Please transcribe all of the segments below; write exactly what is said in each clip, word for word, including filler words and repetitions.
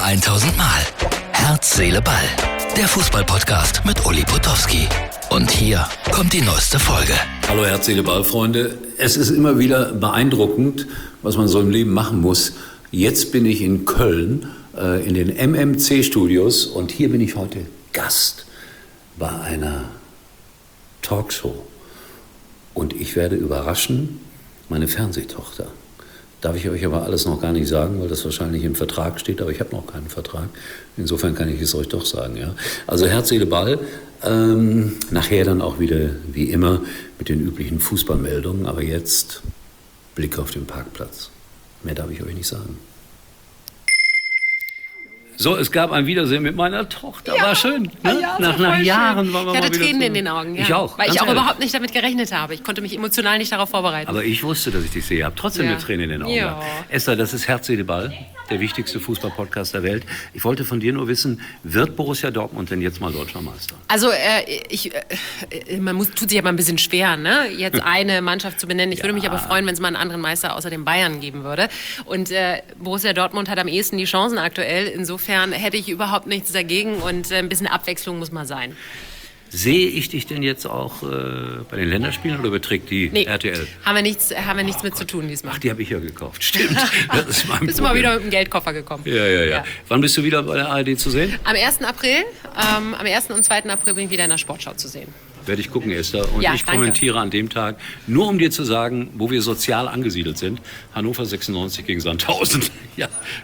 tausend Mal. Herz, Seele, Ball. Der Fußball-Podcast mit Uli Potowski. Und hier kommt die neueste Folge. Hallo Herz, Seele, Ball, Freunde. Es ist immer wieder beeindruckend, was man so im Leben machen muss. Jetzt bin ich in Köln, äh, in den M M C-Studios. Und hier bin ich heute Gast bei einer Talkshow. Und ich werde überraschen, meine Fernsehtochter. Darf ich euch aber alles noch gar nicht sagen, weil das wahrscheinlich im Vertrag steht, aber ich habe noch keinen Vertrag. Insofern kann ich es euch doch sagen. Ja? Also Herz, Seele, Ball. Ähm, nachher dann auch wieder, wie immer, mit den üblichen Fußballmeldungen. Aber jetzt Blick auf den Parkplatz. Mehr darf ich euch nicht sagen. So, es gab ein Wiedersehen mit meiner Tochter. Ja, war schön. Ne? Ja, nach nach Jahren schön. waren wir ich mal hatte wieder Tränen so. in den Augen. Ja. Ich auch. Weil ich auch ehrlich. überhaupt nicht damit gerechnet habe. Ich konnte mich emotional nicht darauf vorbereiten. Aber ich wusste, dass ich dich sehe. Ich habe trotzdem Ja. eine Träne in den Augen. Ja. gehabt. Esther, das ist Herz, Seele, Ball, der wichtigste Fußball-Podcast der Welt. Ich wollte von dir nur wissen, wird Borussia Dortmund denn jetzt mal Deutscher Meister? Also, äh, ich, äh, man muss, tut sich aber ein bisschen schwer, ne? jetzt eine Mannschaft zu benennen. Ich Ja. würde mich aber freuen, wenn es mal einen anderen Meister außer den Bayern geben würde. Und äh, Borussia Dortmund hat am ehesten die Chancen aktuell. Insofern hätte ich überhaupt nichts dagegen. Und äh, ein bisschen Abwechslung muss mal sein. Sehe ich dich denn jetzt auch äh, bei den Länderspielen oder überträgt die Nee, R T L? haben wir nichts, haben wir nichts mit zu tun diesmal. Ach, die habe ich ja gekauft. Stimmt. Das ist mein Bist du mal Problem. wieder mit dem Geldkoffer gekommen. Ja, ja, ja, Ja. Wann bist du wieder bei der A R D zu sehen? Am ersten April, ähm, am ersten und zweiten April bin ich wieder in der Sportschau zu sehen. Werde ich gucken, Esther. Und Ja, ich danke. kommentiere an dem Tag, nur um dir zu sagen, wo wir sozial angesiedelt sind. Hannover sechsundneunzig gegen Sandhausen. Ja.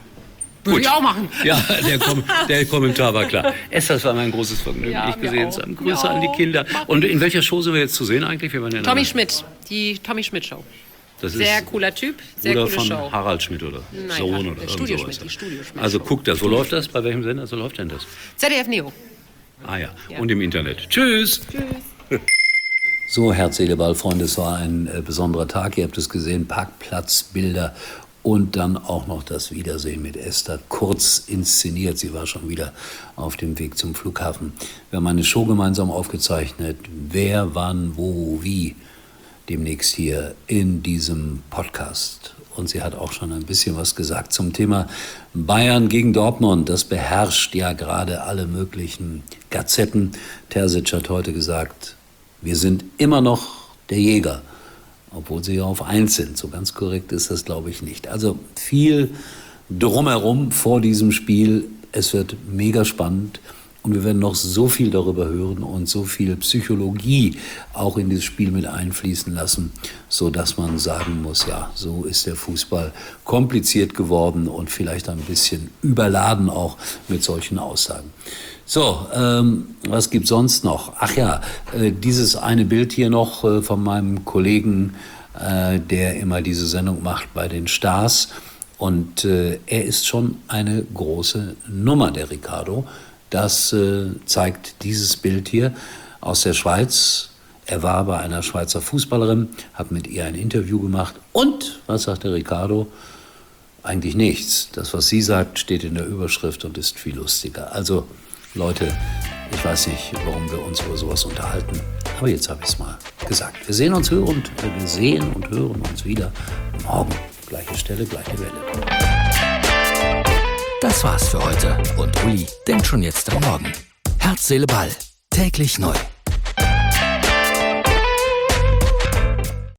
Würde ich auch machen. Ja, der, Kom der Kommentar war klar. Esther, das war mein großes Vergnügen, Ja, dich mir gesehen auch. zu haben. Grüße Mir an die auch. Kinder. Und in welcher Show sind wir jetzt zu sehen eigentlich? Wir waren in Tommy einer- Schmidt, die Tommy Schmidt Show. Das Sehr ist cooler Typ, sehr Bruder coole von Show. Harald Schmidt oder Nein, Sohn Harald- oder der irgend Studio sowas. Schmidt, die Studio Schmidt Also Show. guck das. Wo läuft das? Bei welchem Sender? So läuft denn das? Z D F Neo. Ah ja. Ja. Und im Internet. Tschüss. Tschüss. So, Herz, Seele, Ball, Freunde, es war ein äh, besonderer Tag. Ihr habt es gesehen, Parkplatzbilder und dann auch noch das Wiedersehen mit Esther, kurz inszeniert. Sie war schon wieder auf dem Weg zum Flughafen. Wir haben eine Show gemeinsam aufgezeichnet. Wer, wann, wo, wie, demnächst hier in diesem Podcast. Und sie hat auch schon ein bisschen was gesagt zum Thema Bayern gegen Dortmund. Das beherrscht ja gerade alle möglichen Gazetten. Terzic hat heute gesagt, wir sind immer noch der Jäger, obwohl sie ja auf eins sind. So ganz korrekt ist das, glaube ich, nicht. Also viel drumherum vor diesem Spiel. Es wird mega spannend und wir werden noch so viel darüber hören und so viel Psychologie auch in dieses Spiel mit einfließen lassen, sodass man sagen muss, ja, so ist der Fußball kompliziert geworden und vielleicht ein bisschen überladen auch mit solchen Aussagen. So, ähm, was gibt's sonst noch? Ach ja, äh, dieses eine Bild hier noch äh, von meinem Kollegen, äh, der immer diese Sendung macht bei den Stars. Und äh, er ist schon eine große Nummer, der Ricardo. Das äh, zeigt dieses Bild hier aus der Schweiz. Er war bei einer Schweizer Fußballerin, hat mit ihr ein Interview gemacht. Und, was sagt der Ricardo? Eigentlich nichts. Das, was sie sagt, steht in der Überschrift und ist viel lustiger. Also, Leute, ich weiß nicht, warum wir uns über sowas unterhalten, aber jetzt habe ich es mal gesagt. Wir sehen uns hören und äh, wir sehen und hören uns wieder morgen. Gleiche Stelle, gleiche Welle. Das war's für heute. Und Uli denkt schon jetzt am Morgen. Herz, Seele, Ball. Täglich neu.